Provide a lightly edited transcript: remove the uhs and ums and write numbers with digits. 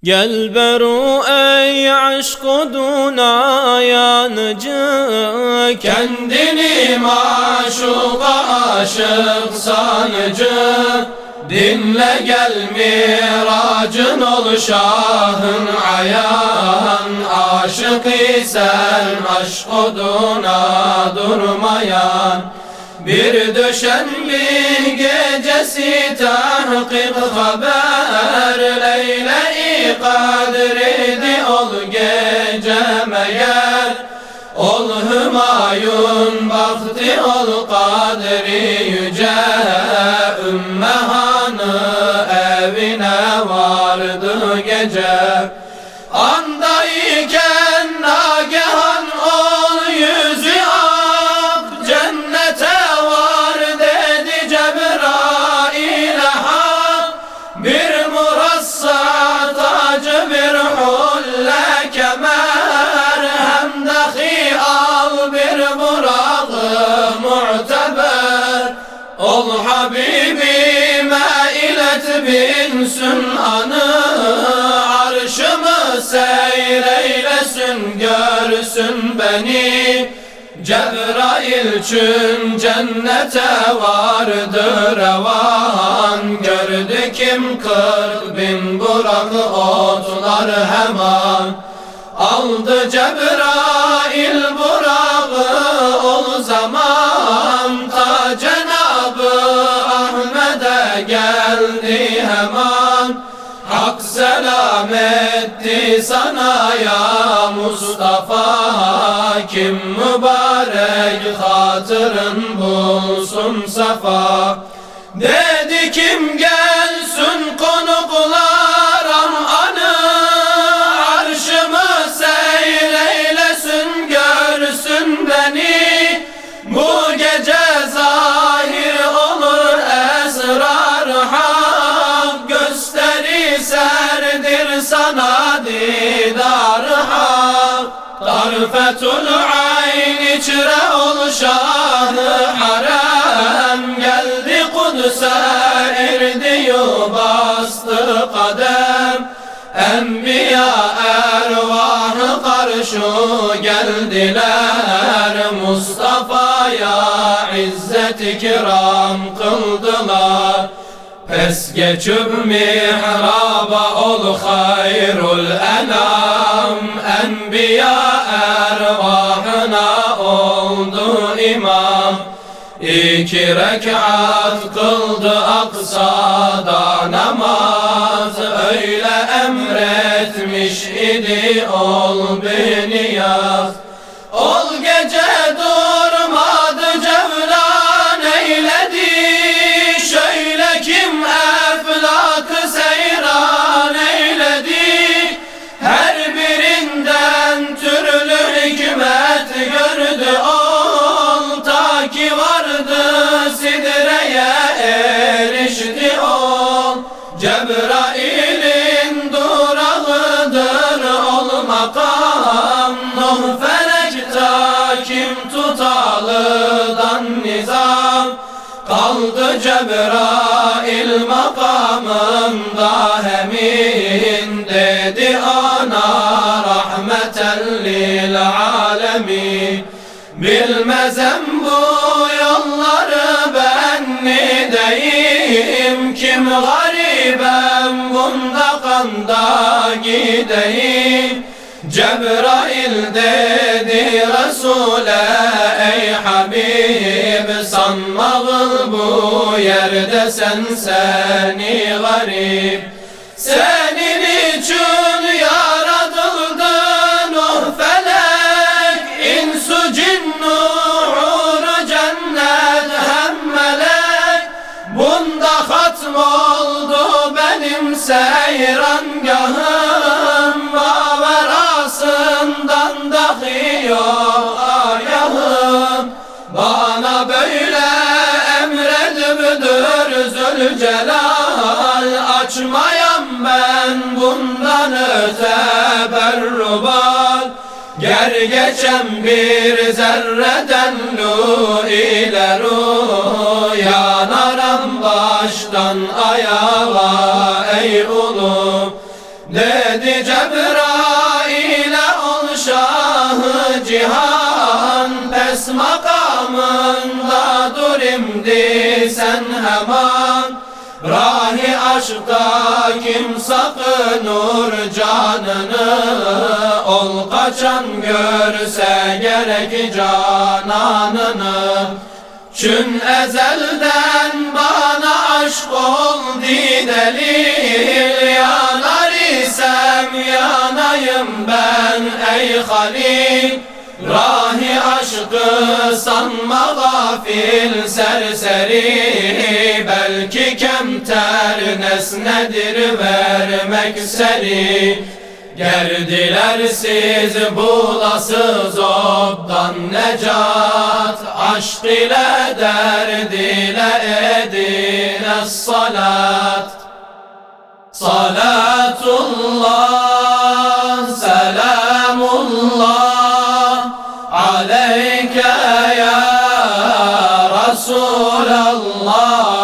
Gel beru ey aşk oduna yanıcı, kendini maşuka aşık sanıcı. Dinle gel miracın ol şahın ayan, aşık isen aşk oduna durmayan. Bir düşenbih gecesi tahkik haber, Leyle-i Kadr'di ol gece meğer. Ol Hümayun bahtı ol kadri yüce, Ümmü Hanı evine vardı gece. Andayken nagehan ol yüzü ak, cennete var dedi Cebrail'e hak. Bir murassa tacı bir hulle kemer, hem dahi al bir burağı mu'teber. Ol Habibime ilet binsün anı, arşımı seyreylesin görsün beni. Cebrail çün cennete vardı revan, gördü kim 40.000 burak otlar hemen. Aldı Cebrail burağı ol zaman, ta Cenab-ı Ahmet'e geldi hemen. Hak selam etti sana ya Mustafa, kim mübarek hatırın bulsun safa. Dedi kim gelsin konuklarım anı, arşımı seyreylesin görsün beni. Bu gece zahir olur esrar hak, gösteri serdir sana didar hak. Tarfetul ayn içre ol şah-ı harem, geldi Kudüs'e irdi bastı kadem. Enbiya ervahı karşı geldiler, Mustafa'ya izzet ikram kıldılar. Pes geçip mihraba ol hayrul enam, Enbiya ervahına oldu imam. 2 rekat kıldı Aksa'da namaz, öyle emretmiş idi ol biniyaz. Ol gece durmadı cevlan eyledi, şöyle kim eflakı seyran eyledi. Her birinden türlü hikmet gördü ol, ta ki vardı sidreye erişti ol. Cebrail'in durağıdır ol makam, Nuh felekta kim tutalıdan nizam. Kaldı Cebrail makamında hemin, dedi ana rahmeten lil alemin. Bilmezem bu yolları ben ne deyim, kim garibem bunda kanda gideyim. Cebrail dedi Resul'e ey Habib, sanmağıl bu yerde sen seni garip. Senin için yaratıldın o felek, insu cinnu hur cennet hem melek. Bunda hatm oldu benim seyrangahım, maverasından dahi yok ayahım. Bana böyle emredibdir Zülcelal, açmayam ben bundan öte berrubal. Ger geçen bir zerreden lu ile ruh, yanaram baştan ayağa ey ulu. Dedi Cebrail'e ol şahı cihan, pes makamında dur imdi sen hemen. Rahi aşkta kim sakınır canını, ol kaçan görse gerek cananını. Çün ezelden bana aşk oldu delil, yanar isem yanayım ben ey Halil. Rahi aşkı sanma gafil serseri, belki kemter nesnedir vermek seri. Gerdiler siz bulasız obdan necat, aşk ile derd ile edine salat. Salatullah, selamullah aleyke ya Resulallah.